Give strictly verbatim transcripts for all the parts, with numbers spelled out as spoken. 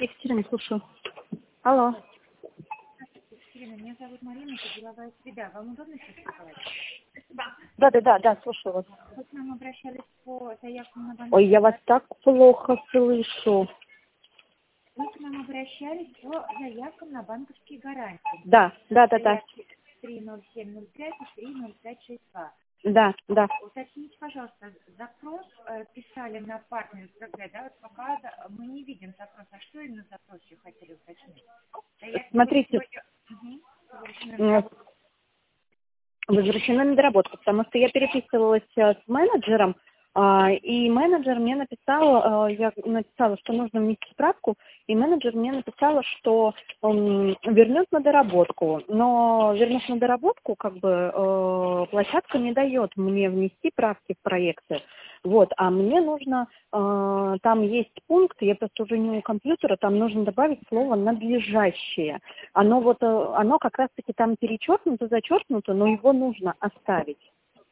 Екатерина, слушаю. Алло. Екатерина, меня зовут Марина, это деловая среда. Вам удобно сейчас сказать? Да, да, да, да, слушаю вас. Вы к нам обращались по заявкам на банк. Ой, я вас так плохо слышу. Вы к нам обращались по заявкам на банковские гарантии. Да, да, да, да. Заявки три ноль семь ноль пять и три ноль пять шесть два. Да, да. Уточните, пожалуйста, запрос э, писали на партнер СГ, да, вот пока да, мы не видим запрос. А что именно в запросе хотели уточнить? Заявки Смотрите, были сегодня, угу, совершены на работу. возвращена на доработку, потому что я переписывалась э, с менеджером, а, и менеджер мне написал, э, я написала, что нужно внести справку, и менеджер мне написала, что он вернет на доработку, но вернув на доработку, как бы э, площадка не дает мне внести правки в проекты, вот, а мне нужно, э, там есть пункт, я просто уже не у компьютера, там нужно добавить слово «надлежащее». Оно вот, э, оно как раз-таки там перечеркнуто, зачеркнуто, но его нужно оставить.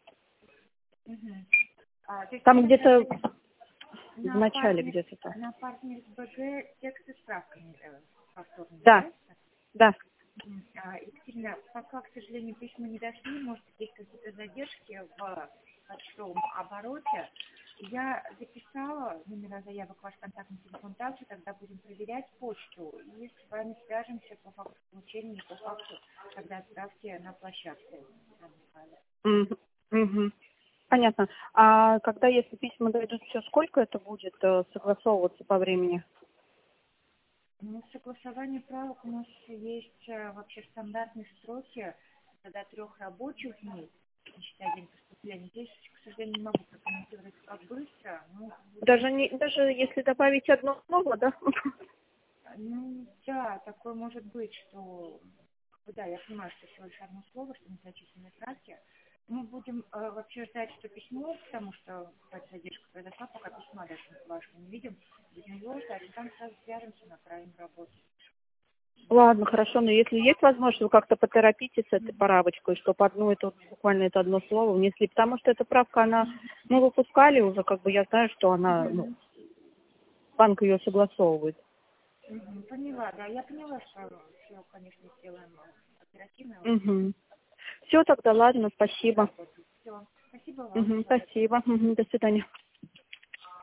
Угу. А, то есть Там где-то в на начале партнер, где-то там. на партнер БГ тексты с справками э, повторными, Да, да? да. Мгм. А, Екатерина, пока, к сожалению, письма не дошли, может, есть какие-то задержки в почтовом обороте. Я записала номера заявок, ваш контактный телефон также, тогда будем проверять почту и с вами свяжемся по факту получения и по факту, когда отправки на площадку. Мгм, мгм. Понятно. А когда, если письма дойдут, все, сколько это будет э, согласовываться по времени? Ну, согласование правок у нас есть э, вообще стандартные сроки это до трех рабочих дней, не считая день поступления. Здесь, к сожалению, не могу прокомментировать, как быстро. Ну, Даже не, даже если добавить одно слово, да? ну, да, такое может быть, что, да, я понимаю, что всего лишь одно слово, что незначительные правки. Мы будем э, вообще ждать, что письмо, потому что какая-то задержка произошла, пока письма даже вашего не видим, будем его ждать, и там сразу свяжемся, направим работу. Ладно, хорошо, но если есть возможность, вы как-то поторопитесь с этой правочкой, чтобы одно это, буквально это одно слово внесли, потому что эта правка, она, мы выпускали уже, как бы я знаю, что она, ну, банк ее согласовывает. Мгм, поняла, да, я поняла, что все, конечно, сделаем э, оперативно. Угу. Все, тогда ладно, спасибо. Все, спасибо вам. Угу, спасибо. Угу, до свидания.